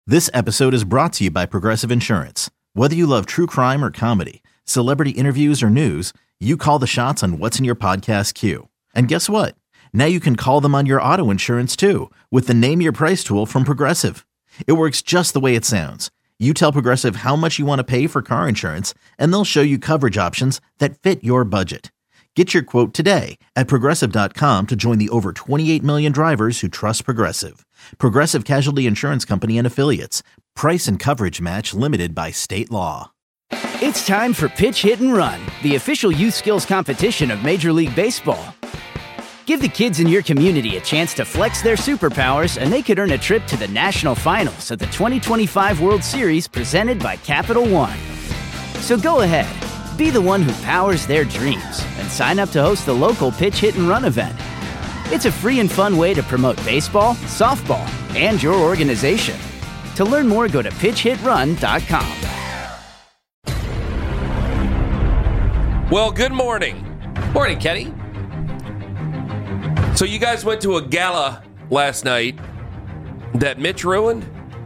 This episode is brought to you by Progressive Insurance. Whether you love true crime or comedy, celebrity interviews or news, you call the shots on what's in your podcast queue. And guess what? Now you can call them on your auto insurance too with the Name Your Price tool from Progressive. It works just the way it sounds. You tell Progressive how much you want to pay for car insurance, and they'll show you coverage options that fit your budget. Get your quote today at Progressive.com to join the over 28 million drivers who trust Progressive. Progressive Casualty Insurance Company and Affiliates. Price and coverage match limited by state law. It's time for Pitch Hit and Run, the official youth skills competition of Major League Baseball. Give the kids in your community a chance to flex their superpowers, and they could earn a trip to the national finals of the 2025 World Series presented by Capital One. So go ahead, be the one who powers their dreams, and sign up to host the local Pitch Hit and Run event. It's a free and fun way to promote baseball, softball, and your organization. To learn more, go to pitchhitrun.com. Well, good morning. Morning, Kenny. So you guys went to a gala last night that Mitch ruined?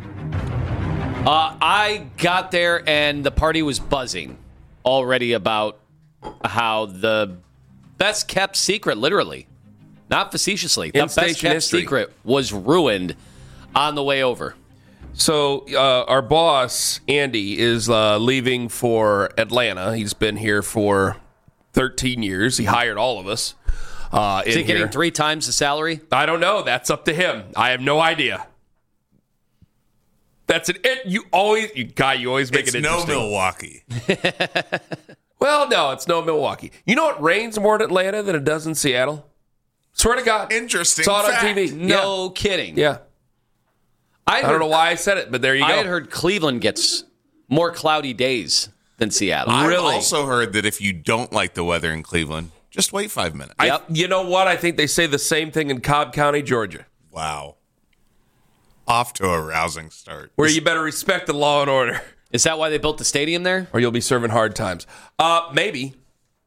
I got there and the party was buzzing already about how the best kept secret, literally, not facetiously, the best kept secret was ruined on the way over. So our boss, Andy, is leaving for Atlanta. He's been here for 13 years. He hired all of us. Is he getting 3 times the salary? I don't know. That's up to him. I have no idea. That's it. You always make it interesting. No Milwaukee. Well, no, it's no Milwaukee. You know it rains more in Atlanta than it does in Seattle? Swear to God. Interesting. Saw it fact. on TV. No kidding. Yeah. I don't know why I said it, but there you go. I had heard Cleveland gets more cloudy days than Seattle. I've also heard that if you don't like the weather in Cleveland, just wait 5 minutes. You know what? I think they say the same thing in Cobb County, Georgia. Wow. Off to a rousing start. Where you better respect the law and order. Is that why they built the stadium there? Or you'll be serving hard times. Maybe.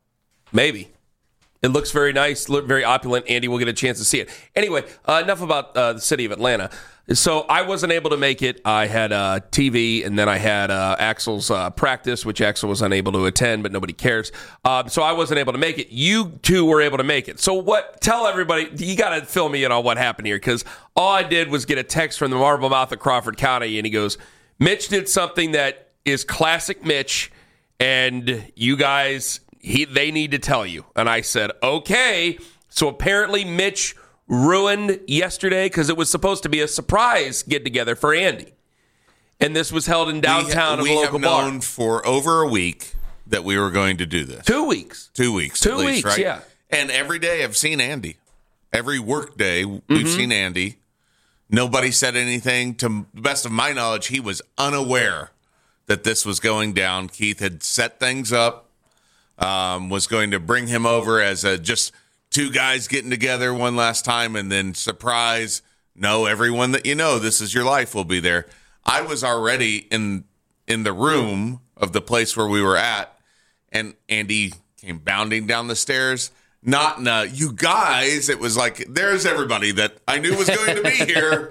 It looks very nice, very opulent. Andy will get a chance to see it. Anyway, enough about the city of Atlanta. So I wasn't able to make it. I had TV, and then I had Axel's practice, which Axel was unable to attend, but nobody cares. So I wasn't able to make it. You two were able to make it. So tell everybody, you got to fill me in on what happened here, because all I did was get a text from the Marble Mouth of Crawford County, and he goes, Mitch did something that is classic Mitch, and you guys, they need to tell you. And I said, okay. So apparently Mitch ruined yesterday because it was supposed to be a surprise get-together for Andy. And this was held in downtown of a local bar. We have known for over a week that we were going to do this. 2 weeks. 2 weeks, 2 at least, weeks, right? yeah. And every day I've seen Andy. Every work day we've seen Andy. Nobody said anything. To the best of my knowledge, he was unaware that this was going down. Keith had set things up, was going to bring him over as just two guys getting together one last time, and then surprise, no, everyone that you know, this is your life, will be there. I was already in the room of the place where we were at, and Andy came bounding down the stairs. Not in a, you guys, it was like, there's everybody that I knew was going to be here,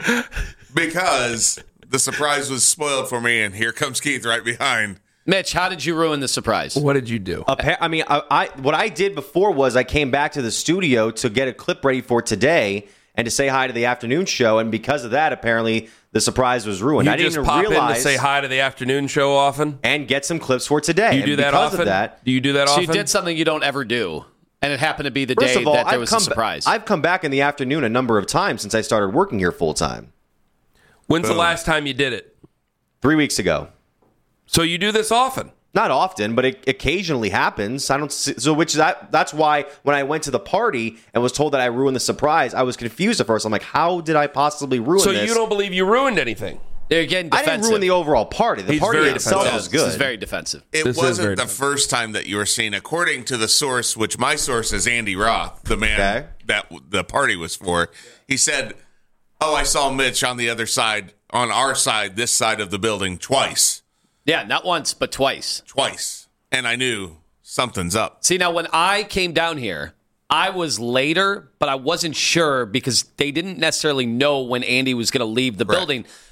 because the surprise was spoiled for me, and here comes Keith right behind. Mitch, how did you ruin the surprise? What did you do? I mean, what I did before was I came back to the studio to get a clip ready for today and to say hi to the afternoon show, and because of that, apparently the surprise was ruined. I didn't just pop realize, in to say hi to the afternoon show often? And get some clips for today. Do you do that often? Do you do that often? So you did something you don't ever do, and it happened to be the day that there was a surprise. I've come back in the afternoon a number of times since I started working here full time. When's the last time you did it? 3 weeks ago. So you do this often? Not often, but it occasionally happens. I don't. So that's why when I went to the party and was told that I ruined the surprise, I was confused at first. I'm like, how did I possibly ruin this? So you don't believe you ruined anything? They're getting defensive. I didn't ruin the overall party. The party itself was good. This is very defensive. It wasn't the first time that you were seen. According to the source, which my source is Andy Roth, the man that the party was for, he said, oh, I saw Mitch on the other side, on our side, this side of the building, twice. Yeah, not once, but twice. Twice. And I knew something's up. See, now when I came down here, I was later, but I wasn't sure because they didn't necessarily know when Andy was going to leave the building.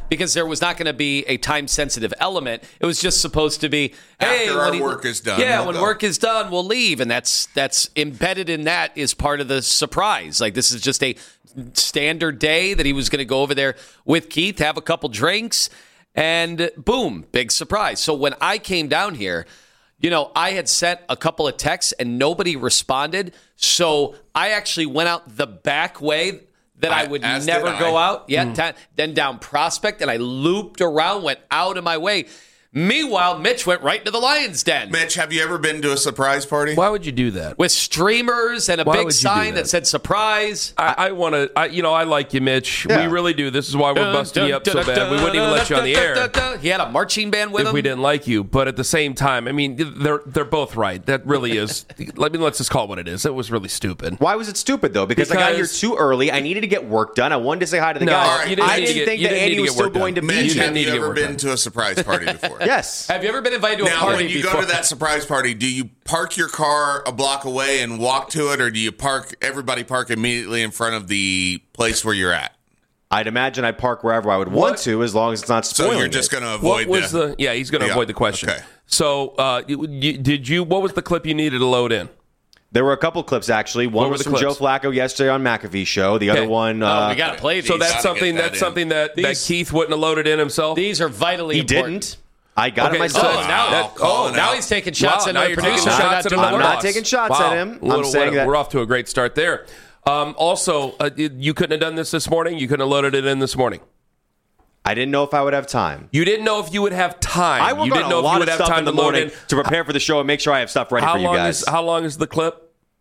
because there was not going to be a time-sensitive element. It was just supposed to be, hey, after our work is done. Yeah, when work is done, we'll leave. And that's embedded in that is part of the surprise. Like, this is just a standard day that he was going to go over there with Keith, have a couple drinks, and boom, big surprise. So when I came down here, I had sent a couple of texts and nobody responded. So I actually went out the back way that I would never go out. Yeah, then down Prospect, and I looped around, went out of my way. Meanwhile, Mitch went right to the Lion's Den. Mitch, have you ever been to a surprise party? Why would you do that? With streamers and a big sign that said surprise. I want to, I like you, Mitch. Yeah. We really do. This is why we're busting you up so bad. We wouldn't even let you on the air. He had a marching band with him. If we didn't like you. But at the same time, I mean, they're both right. That really is, let's just call it what it is. It was really stupid. Why was it stupid, though? Because I got here too early. I needed to get work done. I wanted to say hi to the guys. Right. I didn't think that Andy was still going to be Mitch, here. have you ever been to a surprise party before? Yes. Have you ever been invited to a party Now, when you before? go to that surprise party, do you park your car a block away and walk to it, or do you everybody park immediately in front of the place where you're at? I'd imagine I'd park wherever I would want to, as long as it's not spoiling. So you're just going to avoid he's going to avoid the question. Okay. So what was the clip you needed to load in? There were a couple clips, actually. One was from Joe Flacco yesterday on McAfee's show. The other one... we got to play these. So that's something that Keith wouldn't have loaded in himself? These are vitally important. He didn't. I got it myself. Now he's taking shots at my producer. I'm not taking shots at him. I'm saying that we're off to a great start there. Also, you couldn't have done this morning? You couldn't have loaded it in this morning? I didn't know if I would have time. You didn't know if you would have time. I work on a lot of stuff in the morning to prepare for the show and make sure I have stuff ready for you guys. How long is the clip?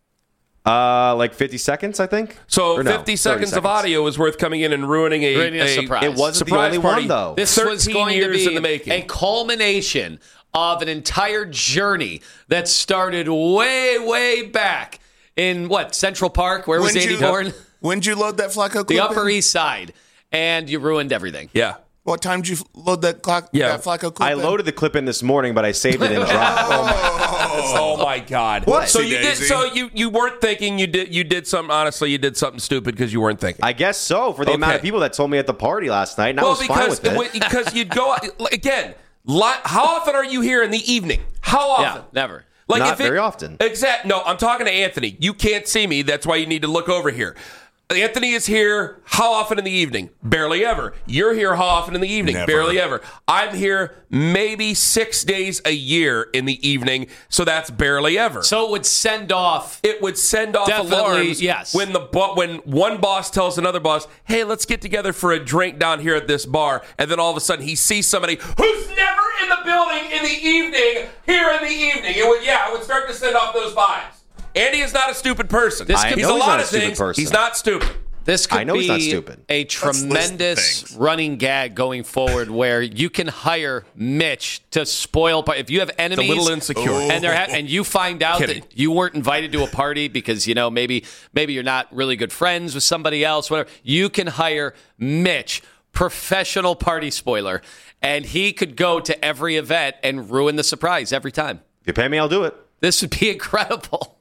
Like 50 seconds, I think. So 50 seconds of audio is worth coming in and ruining a surprise. It wasn't the only one, though. This was going to be a culmination of an entire journey that started way, way back in, Central Park? Where was Andy born? When did you load that Flacco clip? The Upper East Side. And you ruined everything. Yeah. What time did you load that Flacco clip I loaded the clip in this morning, but I saved it in Drive. Oh my God! What? So you did? So you weren't thinking you did something? Honestly, you did something stupid because you weren't thinking. I guess so. For the amount of people that told me at the party last night, and I was fine with it. Because you'd go again. How often are you here in the evening? How often? Yeah, never. Not very often. Exactly. No, I'm talking to Anthony. You can't see me. That's why you need to look over here. Anthony is here how often in the evening? Barely ever. You're here how often in the evening? Never. Barely ever. I'm here maybe 6 days a year in the evening, so that's barely ever. So it would send off. Alarms. Yes. When one boss tells another boss, "Hey, let's get together for a drink down here at this bar," and then all of a sudden he sees somebody who's never in the building in the evening here in the evening. It would start to send off those vibes. Andy is not a stupid person. He's a lot of things. He's not stupid. This could he's not be stupid. A tremendous running gag going forward where you can hire Mitch to spoil. If you have enemies, it's a little insecure, and you find out that you weren't invited to a party because maybe you're not really good friends with somebody else, whatever. You can hire Mitch, professional party spoiler, and he could go to every event and ruin the surprise every time. If you pay me, I'll do it. This would be incredible.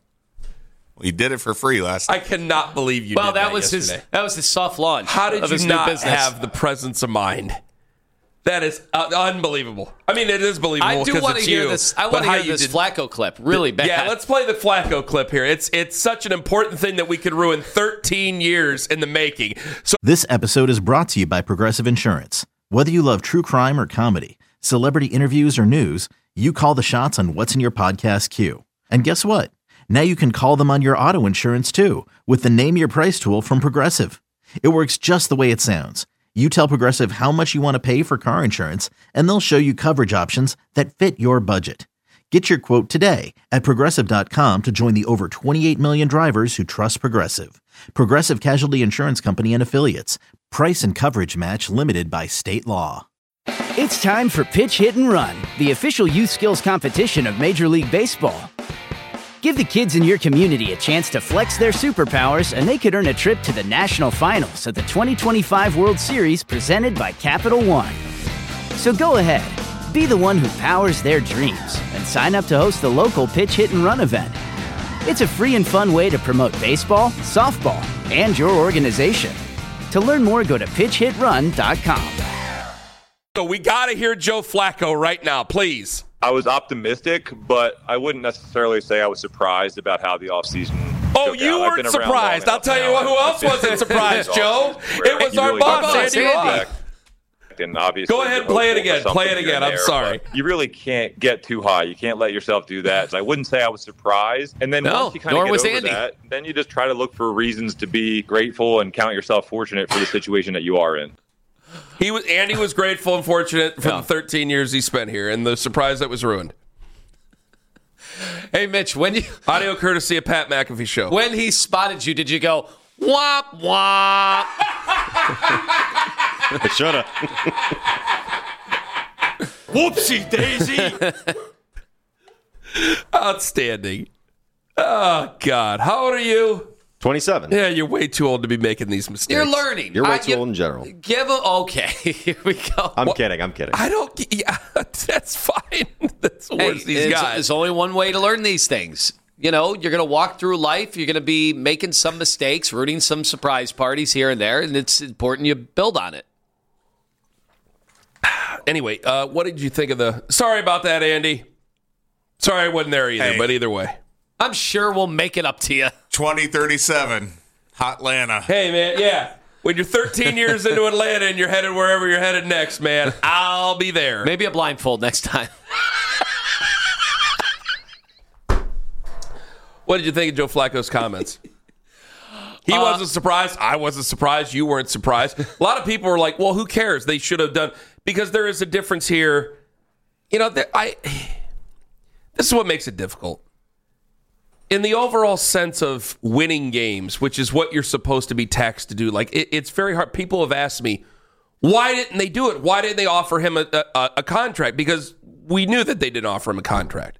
He did it for free last night. I cannot believe you did that yesterday. That was his soft launch. How did you not have the presence of mind? That is unbelievable. I mean, it is believable. I do want to hear this. I want to hear this Flacco clip really bad. Yeah, let's play the Flacco clip here. It's such an important thing that we could ruin 13 years in the making. So this episode is brought to you by Progressive Insurance. Whether you love true crime or comedy, celebrity interviews or news, you call the shots on what's in your podcast queue. And guess what? Now you can call them on your auto insurance too with the Name Your Price tool from Progressive. It works just the way it sounds. You tell Progressive how much you want to pay for car insurance, and they'll show you coverage options that fit your budget. Get your quote today at Progressive.com to join the over 28 million drivers who trust Progressive. Progressive Casualty Insurance Company and Affiliates. Price and coverage match limited by state law. It's time for Pitch Hit and Run, the official youth skills competition of Major League Baseball. Give the kids in your community a chance to flex their superpowers, and they could earn a trip to the national finals at the 2025 World Series presented by Capital One. So go ahead, be the one who powers their dreams, and sign up to host the local Pitch Hit and Run event. It's a free and fun way to promote baseball, softball, and your organization. To learn more, go to pitchhitrun.com. Flacco. We got to hear Joe Flacco right now, please. I was optimistic, but I wouldn't necessarily say I was surprised about how the offseason. Oh, you weren't surprised. I'll tell you what, who else wasn't surprised, Joe? It was our boss, Andy Roth. And obviously, go ahead, play it again. Play it again. I'm sorry. You really can't get too high. You can't let yourself do that. So I wouldn't say I was surprised. And then once you kind of get over that, then you just try to look for reasons to be grateful and count yourself fortunate for the situation that you are in. Andy was grateful and fortunate for the 13 years he spent here, and the surprise that was ruined. Hey, Mitch, audio courtesy of Pat McAfee Show. When he spotted you, did you go wop wop? I should have. Whoopsie daisy. Outstanding. Oh God, how old are you? 27. Yeah, you're way too old to be making these mistakes. You're learning. You're way too old in general. Okay, here we go. I'm kidding. I don't. Yeah, that's fine. That's the worst these guys. There's only one way to learn these things. You're going to walk through life. You're going to be making some mistakes, rooting some surprise parties here and there, and it's important you build on it. Anyway, what did you think of the... Sorry about that, Andy. Sorry I wasn't there either, but either way. I'm sure we'll make it up to you. 2037, Atlanta. Hey, man, yeah. When you're 13 years into Atlanta and you're headed wherever you're headed next, man, I'll be there. Maybe a blindfold next time. What did you think of Joe Flacco's comments? He wasn't surprised. I wasn't surprised. You weren't surprised. A lot of people were like, well, who cares? They should have done... Because there is a difference here. This is what makes it difficult. In the overall sense of winning games, which is what you're supposed to be taxed to do, like it's very hard. People have asked me, why didn't they do it? Why didn't they offer him a contract? Because we knew that they didn't offer him a contract.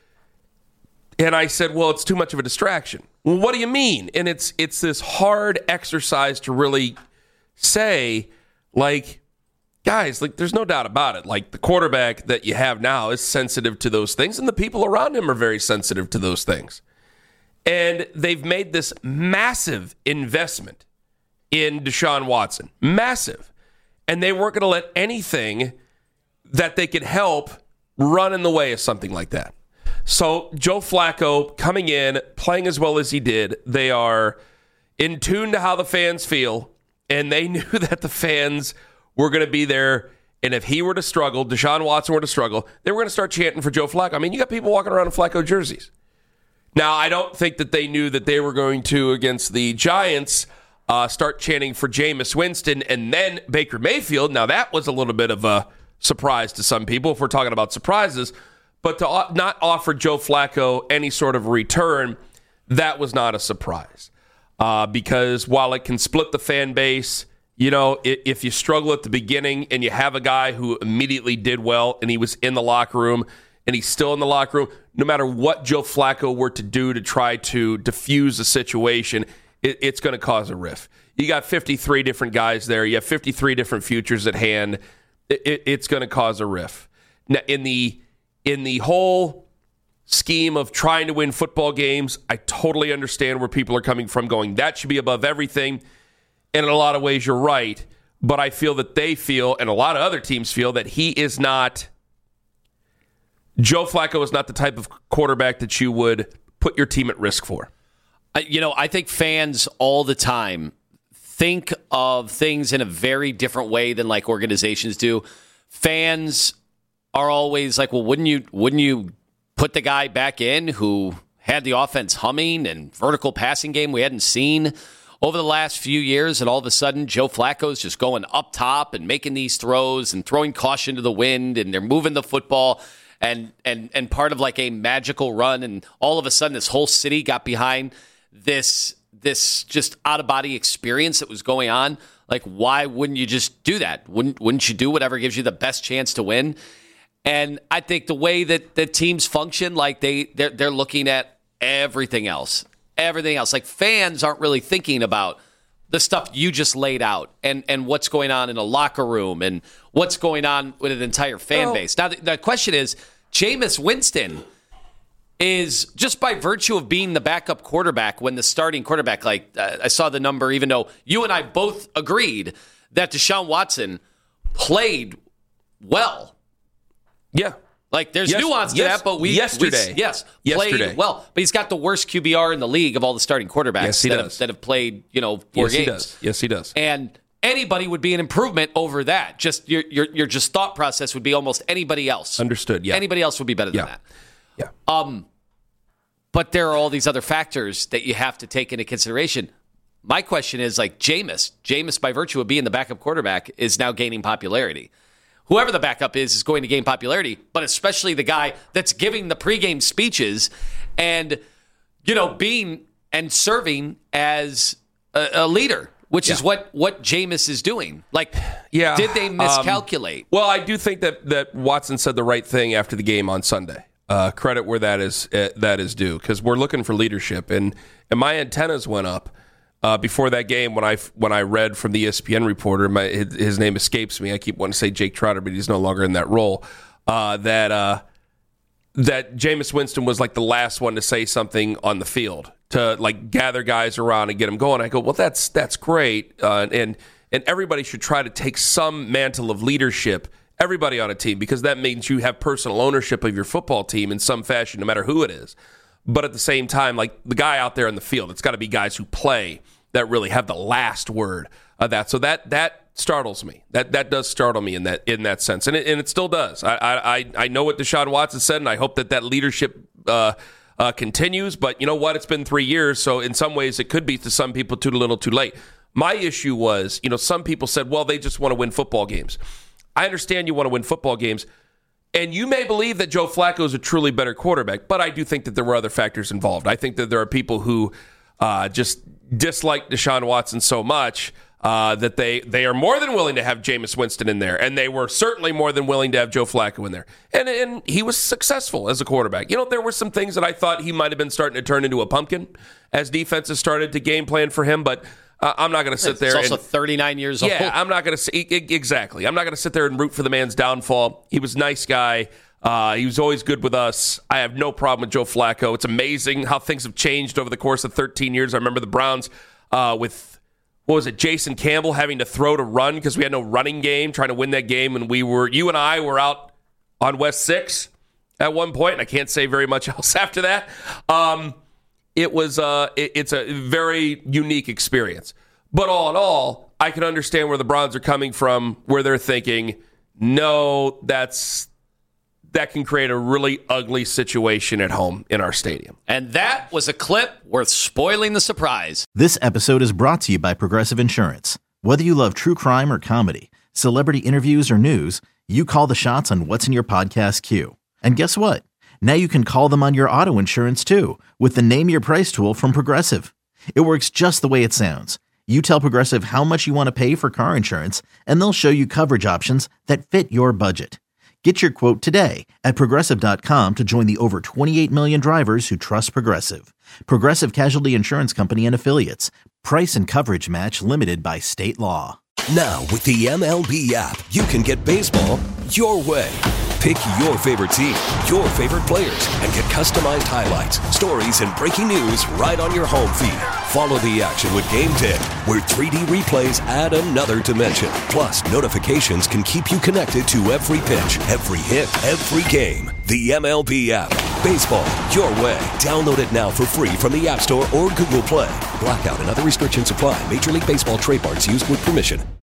And I said, well, it's too much of a distraction. Well, what do you mean? And it's this hard exercise to really say, like, guys, like, there's no doubt about it. Like, the quarterback that you have now is sensitive to those things, and the people around him are very sensitive to those things. And they've made this massive investment in Deshaun Watson. Massive. And they weren't going to let anything that they could help run in the way of something like that. So Joe Flacco coming in, playing as well as he did, they are in tune to how the fans feel, and they knew that the fans were going to be there. And if he were to struggle, Deshaun Watson were to struggle, they were going to start chanting for Joe Flacco. I mean, you got people walking around in Flacco jerseys. Now, I don't think that they knew that they were going to, against the Giants, start chanting for Jameis Winston and then Baker Mayfield. Now, that was a little bit of a surprise to some people, if we're talking about surprises. But to not offer Joe Flacco any sort of return, that was not a surprise. Because while it can split the fan base, you know, if you struggle at the beginning and you have a guy who immediately did well and he was in the locker room and he's still in the locker room, no matter what Joe Flacco were to do to try to diffuse the situation, it's going to cause a rift. You got 53 different guys there. You have 53 different futures at hand. It's going to cause a rift. Now, in the whole scheme of trying to win football games, I totally understand where people are coming from going, that should be above everything. And in a lot of ways, you're right. But I feel that they feel, and a lot of other teams feel, that Joe Flacco is not the type of quarterback that you would put your team at risk for. I think fans all the time think of things in a very different way than like organizations do. Fans are always like, well, wouldn't you put the guy back in who had the offense humming and vertical passing game we hadn't seen over the last few years, and all of a sudden Joe Flacco's just going up top and making these throws and throwing caution to the wind, and they're moving the football and part of like a magical run, and all of a sudden this whole city got behind this just out-of-body experience that was going on. Like, why wouldn't you just do that? Wouldn't you do whatever gives you the best chance to win? And I think the way that the teams function, like they're looking at everything else. Like, fans aren't really thinking about the stuff you just laid out and what's going on in a locker room and what's going on with an entire fan base. Now, the question is, Jameis Winston is, just by virtue of being the backup quarterback when the starting quarterback, like I saw the number, even though you and I both agreed that Deshaun Watson played well. Yeah. Like, there's nuance to that, but yesterday played well. But he's got the worst QBR in the league of all the starting quarterbacks that have played, 4 games. Yes, he does. And anybody would be an improvement over that. Just your just thought process would be almost anybody else. Understood. Yeah. Anybody else would be better than that. Yeah. But there are all these other factors that you have to take into consideration. My question is, like, Jameis, by virtue of being the backup quarterback, is now gaining popularity. Whoever the backup is going to gain popularity, but especially the guy that's giving the pregame speeches and, being and serving as a leader, which is what Jameis is doing. Like, did they miscalculate? Well, I do think that Watson said the right thing after the game on Sunday. Credit where that is due, because we're looking for leadership, and my antennas went up before that game when I read from the ESPN reporter. His name escapes me. I keep wanting to say Jake Trotter, but he's no longer in that role. That Jameis Winston was like the last one to say something on the field to like gather guys around and get them going. I go, well, that's great, and everybody should try to take some mantle of leadership. Everybody on a team, because that means you have personal ownership of your football team in some fashion, no matter who it is. But at the same time, like the guy out there in the field, it's got to be guys who play that really have the last word of that. So that startles me. That does startle me in that sense, and it still does. I know what Deshaun Watson said, and I hope that leadership continues. But you know what? It's been 3 years, so in some ways it could be to some people too little, too late. My issue was, some people said, well, they just want to win football games. I understand you want to win football games, and you may believe that Joe Flacco is a truly better quarterback, but I do think that there were other factors involved. I think that there are people who just dislike Deshaun Watson so much that they are more than willing to have Jameis Winston in there, and they were certainly more than willing to have Joe Flacco in there. And he was successful as a quarterback. There were some things that I thought he might have been starting to turn into a pumpkin as defenses started to game plan for him, but I'm not going to sit there. He's also 39 years old. Yeah, I'm not going to say exactly. I'm not going to sit there and root for the man's downfall. He was a nice guy. He was always good with us. I have no problem with Joe Flacco. It's amazing how things have changed over the course of 13 years. I remember the Browns with, Jason Campbell having to throw to run because we had no running game, trying to win that game, and you and I were out on West 6 at one point, and I can't say very much else after that. It's a very unique experience. But all in all, I can understand where the Browns are coming from, where they're thinking, no, that can create a really ugly situation at home in our stadium. And that was a clip worth spoiling the surprise. This episode is brought to you by Progressive Insurance. Whether you love true crime or comedy, celebrity interviews or news, you call the shots on what's in your podcast queue. And guess what? Now you can call them on your auto insurance, too, with the Name Your Price tool from Progressive. It works just the way it sounds. You tell Progressive how much you want to pay for car insurance, and they'll show you coverage options that fit your budget. Get your quote today at Progressive.com to join the over 28 million drivers who trust Progressive. Progressive Casualty Insurance Company and Affiliates. Price and coverage match limited by state law. Now, with the MLB app, you can get baseball your way. Pick your favorite team, your favorite players, and get customized highlights, stories, and breaking news right on your home feed. Follow the action with Game Day, where 3D replays add another dimension. Plus, notifications can keep you connected to every pitch, every hit, every game. The MLB app. Baseball your way. Download it now for free from the App Store or Google Play. Blackout and other restrictions apply. Major League Baseball trademarks used with permission.